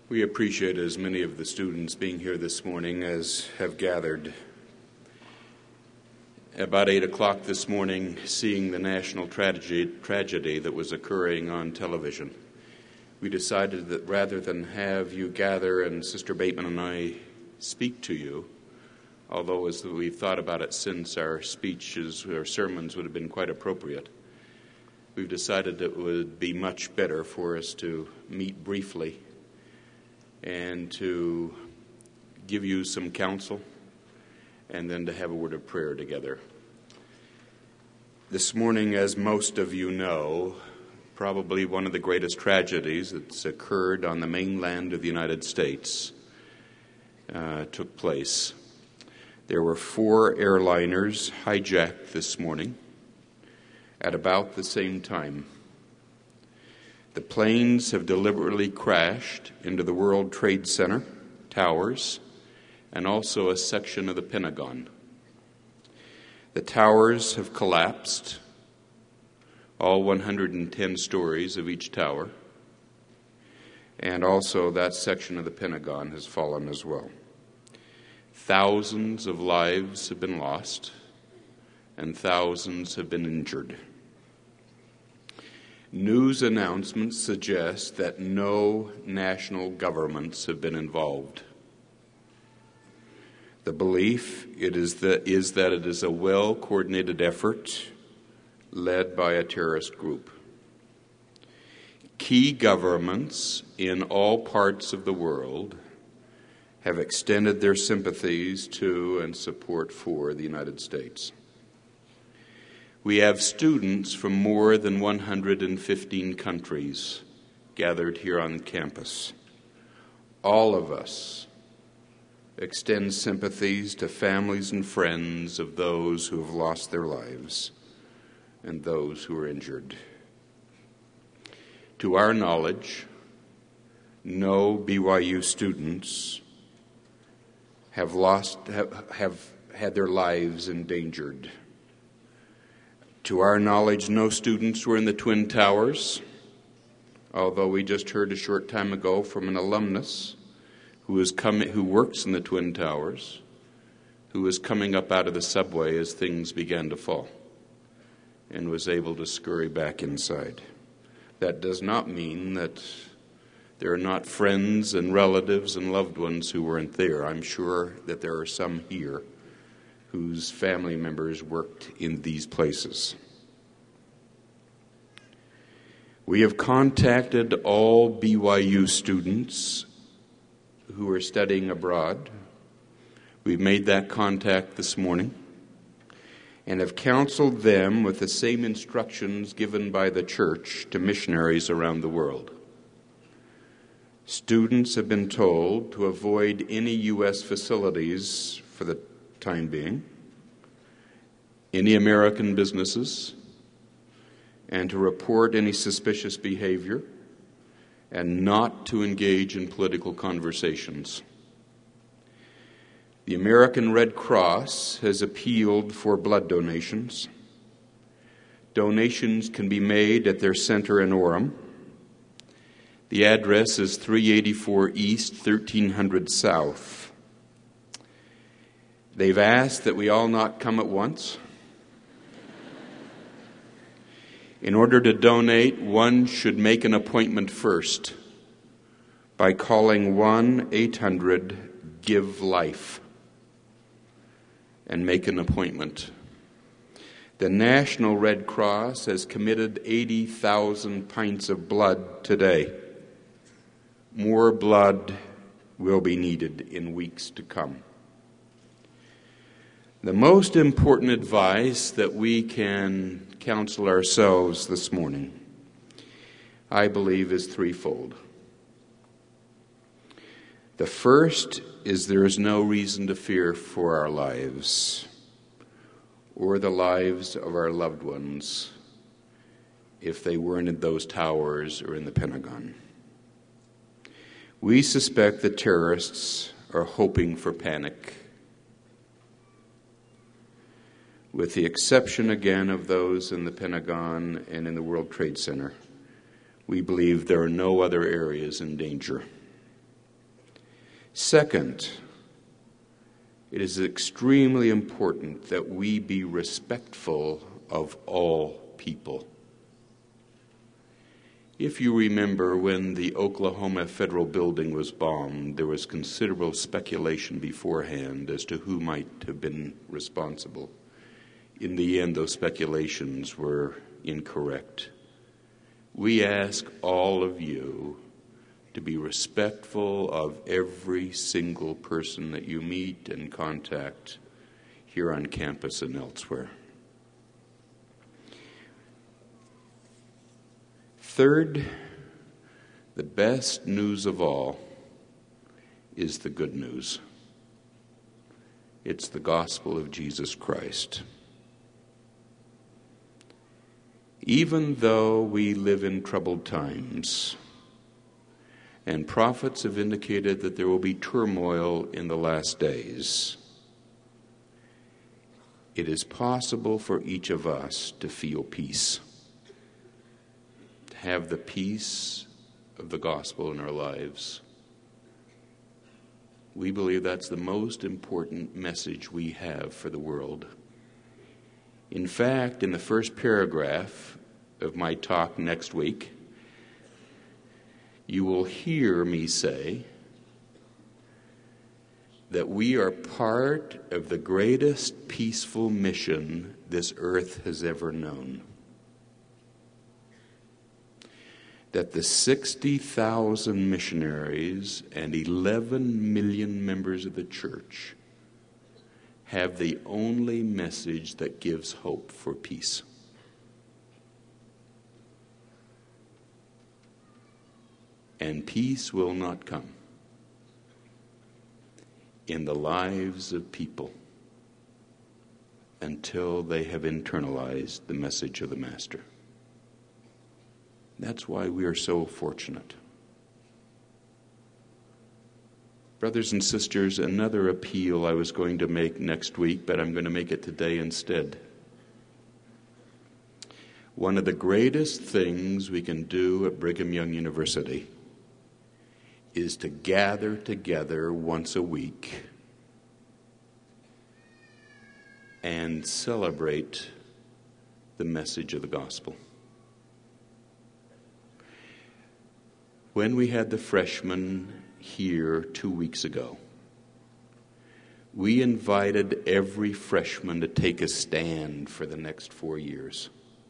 We appreciate as many of the students being here this morning as have gathered. About 8 o'clock this morning, seeing the national tragedy that was occurring on television, we decided that rather than have you gather and Sister Bateman and I speak to you, although as we've thought about it since, our speeches or sermons would have been quite appropriate, we've decided it would be much better for us to meet briefly and to give you some counsel, and then to have a word of prayer together. This morning, as most of you know, probably one of the greatest tragedies that's occurred on the mainland of the United States took place. There were 4 airliners hijacked this morning at about the same time. The planes have deliberately crashed into the World Trade Center towers and also a section of the Pentagon. The towers have collapsed, all 110 stories of each tower, and also that section of the Pentagon has fallen as well. Thousands of lives have been lost, and thousands have been injured. News announcements suggest that no national governments have been involved. The belief is that it is a well-coordinated effort led by a terrorist group. Key governments in all parts of the world have extended their sympathies to and support for the United States. We have students from more than 115 countries gathered here on campus. All of us extend sympathies to families and friends of those who have lost their lives and those who are injured. To our knowledge, no BYU students have had their lives endangered. To our knowledge, no students were in the Twin Towers, although we just heard a short time ago from an alumnus who works in the Twin Towers, who was coming up out of the subway as things began to fall and was able to scurry back inside. That does not mean that there are not friends and relatives and loved ones who weren't there. I'm sure that there are some here whose family members worked in these places. We have contacted all BYU students who are studying abroad. We've made that contact this morning and have counseled them with the same instructions given by the church to missionaries around the world. Students have been told to avoid any U.S. facilities for the time being, any American businesses, and to report any suspicious behavior and not to engage in political conversations. The American Red Cross has appealed for blood donations. Donations can be made at their center in Orem. The address is 384 East, 1300 South. They've asked that we all not come at once. In order to donate, one should make an appointment first by calling 1-800-GIVE-LIFE and make an appointment. The National Red Cross has committed 80,000 pints of blood today. More blood will be needed in weeks to come. The most important advice that we can counsel ourselves this morning, I believe, is threefold. The first is there is no reason to fear for our lives or the lives of our loved ones if they weren't in those towers or in the Pentagon. We suspect that terrorists are hoping for panic. With the exception, again, of those in the Pentagon and in the World Trade Center, we believe there are no other areas in danger. Second, it is extremely important that we be respectful of all people. If you remember, when the Oklahoma Federal Building was bombed, there was considerable speculation beforehand as to who might have been responsible. In the end, those speculations were incorrect. We ask all of you to be respectful of every single person that you meet and contact here on campus and elsewhere. Third, the best news of all is the good news. It's the gospel of Jesus Christ. Even though we live in troubled times, and prophets have indicated that there will be turmoil in the last days, it is possible for each of us to feel peace, to have the peace of the gospel in our lives. We believe that's the most important message we have for the world. In fact, in the first paragraph of my talk next week, you will hear me say that we are part of the greatest peaceful mission this earth has ever known. That the 60,000 missionaries and 11 million members of the church have the only message that gives hope for peace. And peace will not come in the lives of people until they have internalized the message of the Master. That's why we are so fortunate. Brothers and sisters, another appeal I was going to make next week, but I'm going to make it today instead. One of the greatest things we can do at Brigham Young University is to gather together once a week and celebrate the message of the gospel. When we had the freshmen here 2 weeks ago, we invited every freshman to take a stand for the next 4 years.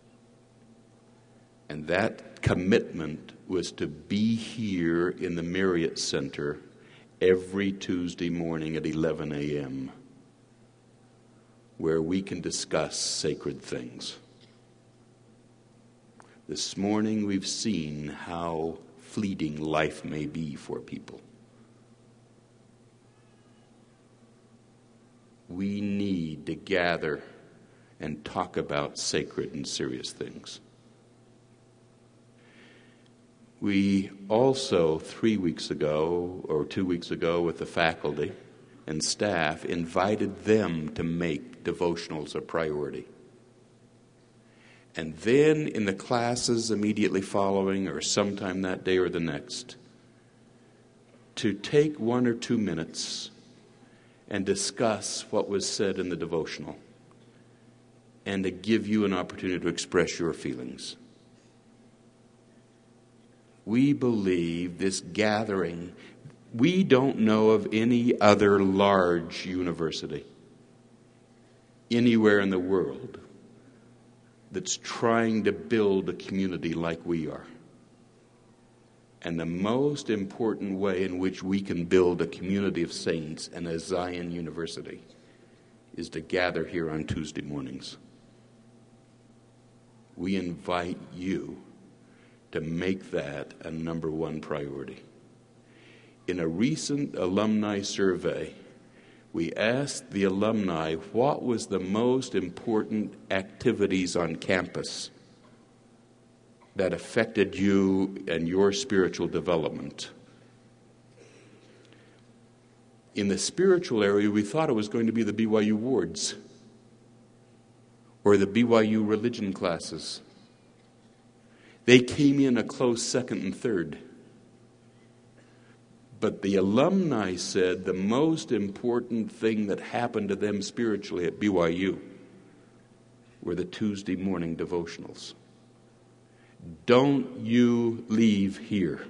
And that commitment was to be here in the Marriott Center every Tuesday morning at 11 a.m., where we can discuss sacred things. This morning we've seen how fleeting life may be for people. We need to gather and talk about sacred and serious things. We also, 3 weeks ago, or 2 weeks ago, with the faculty and staff, invited them to make devotionals a priority. And then in the classes immediately following, or sometime that day or the next, to take 1 or 2 minutes and discuss what was said in the devotional, and to give you an opportunity to express your feelings. We believe this gathering, we don't know of any other large university anywhere in the world that's trying to build a community like we are. And the most important way in which we can build a community of saints and a Zion University is to gather here on Tuesday mornings. We invite you to make that a number one priority. In a recent alumni survey, we asked the alumni what was the most important activities on campus that affected you and your spiritual development. In the spiritual area, we thought it was going to be the BYU wards or the BYU religion classes. They came in a close second and third. But the alumni said the most important thing that happened to them spiritually at BYU were the Tuesday morning devotionals. Don't you leave here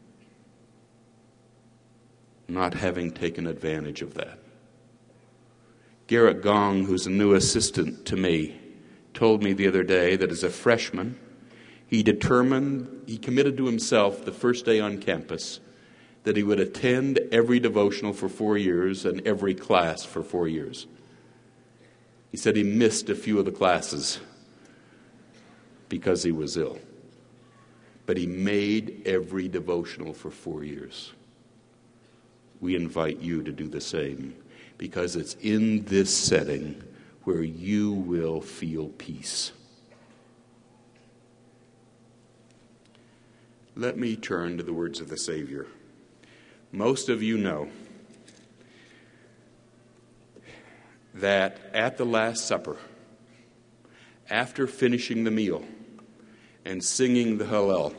not having taken advantage of that. Garrett Gong, who's a new assistant to me, told me the other day that as a freshman, he committed to himself the first day on campus that he would attend every devotional for 4 years and every class for 4 years. He said he missed a few of the classes because he was ill. But he made every devotional for 4 years. We invite you to do the same, because it's in this setting where you will feel peace. Let me turn to the words of the Savior. Most of you know that at the Last Supper, after finishing the meal and singing the Hallel,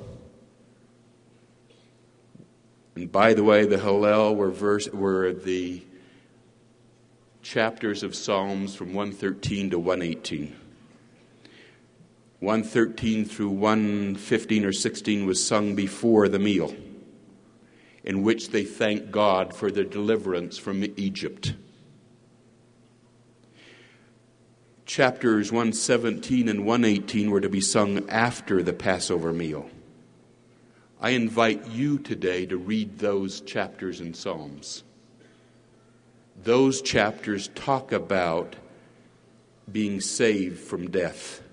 and by the way, the Hallel were the chapters of Psalms from 113 to 118. 113 through 115 or 16 was sung before the meal, in which they thanked God for their deliverance from Egypt. Chapters 117 and 118 were to be sung after the Passover meal. I invite you today to read those chapters in Psalms. Those chapters talk about being saved from death.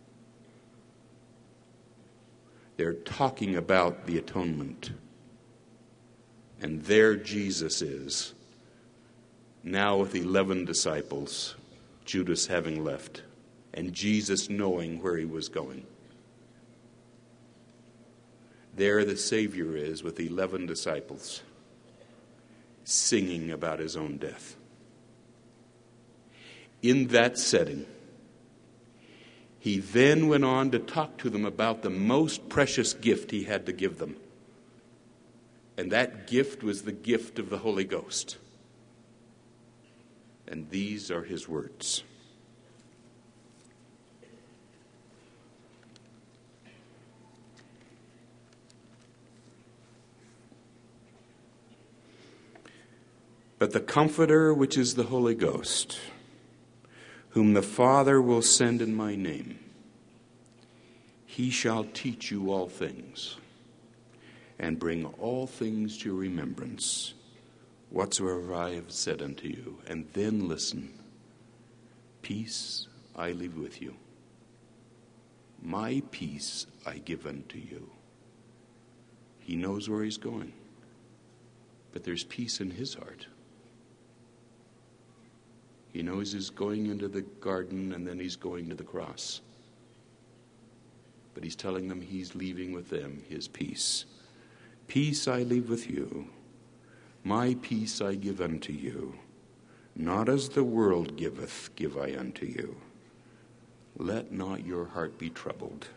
They're talking about the atonement. And there Jesus is, now with 11 disciples, Judas having left, and Jesus knowing where he was going. There the Savior is with 11 disciples, singing about his own death. In that setting, he then went on to talk to them about the most precious gift he had to give them. And that gift was the gift of the Holy Ghost. And these are his words. But the Comforter, which is the Holy Ghost, whom the Father will send in my name, he shall teach you all things, and bring all things to your remembrance, whatsoever I have said unto you. And then listen. Peace I leave with you. My peace I give unto you. He knows where he's going, but there's peace in his heart. He knows he's going into the garden and then he's going to the cross. But he's telling them he's leaving with them his peace. Peace I leave with you. My peace I give unto you. Not as the world giveth, give I unto you. Let not your heart be troubled,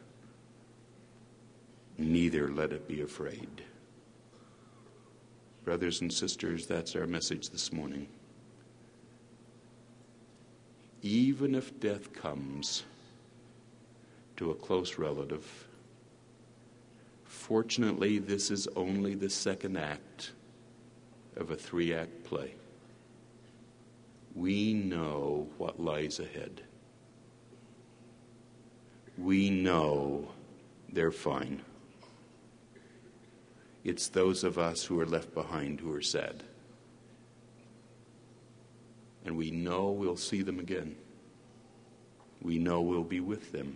neither let it be afraid. Brothers and sisters, that's our message this morning. Even if death comes to a close relative, fortunately, this is only the second act of a 3-act play. We know what lies ahead. We know they're fine. It's those of us who are left behind who are sad. And we know we'll see them again. We know we'll be with them.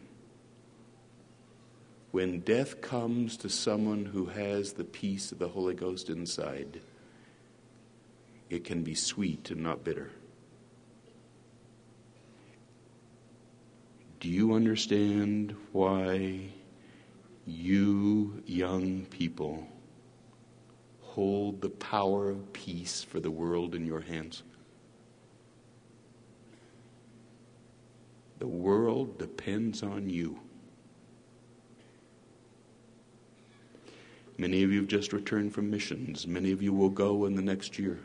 When death comes to someone who has the peace of the Holy Ghost inside, it can be sweet and not bitter. Do you understand why you young people hold the power of peace for the world in your hands? The world depends on you. Many of you have just returned from missions. Many of you will go in the next year.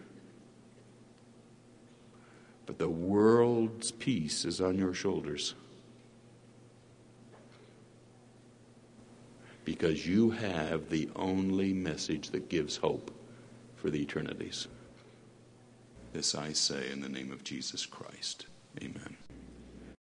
But the world's peace is on your shoulders. Because you have the only message that gives hope for the eternities. This I say in the name of Jesus Christ. Amen.